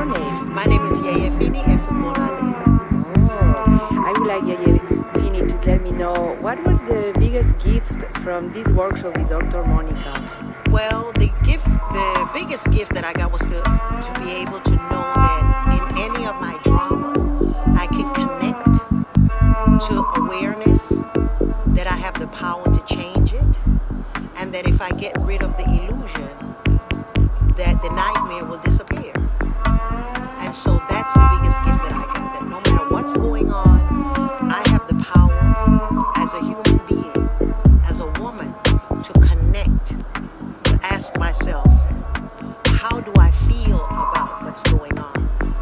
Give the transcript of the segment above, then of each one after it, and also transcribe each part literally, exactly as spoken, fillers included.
your name? My name is Yeye Fini Efumolade. Oh, I would like Yeye Fini to tell me now, what was the biggest gift from this workshop with Doctor Monica? Well, the gift, the biggest gift that I got was to, to be able to know that in any of my drama, I can connect to awareness, that I have the power to change it, and that if I get rid of the illusion, that the nightmare will disappear. And so that's the biggest gift that I got, that no matter what's going on, I have the power as a human being, as a woman, to connect, to ask myself, how do I feel about what's going on?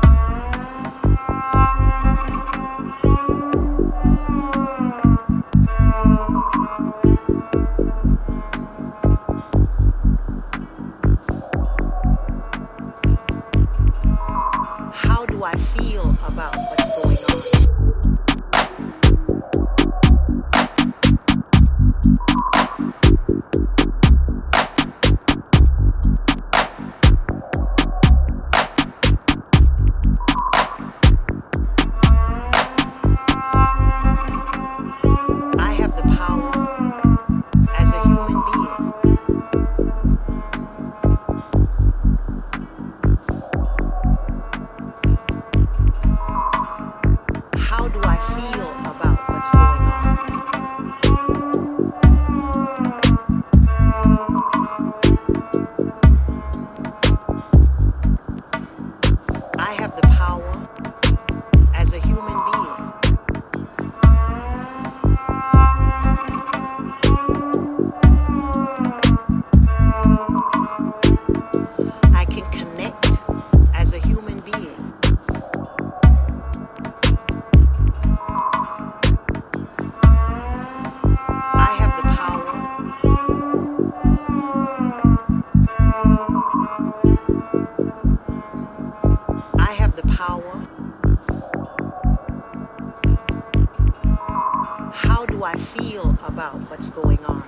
How do I feel about what's going on? I have the power as a human being. How do I feel about what's going on? I have the power as a human being. I can connect as a human being. I have the power I have the power. How do I feel about what's going on?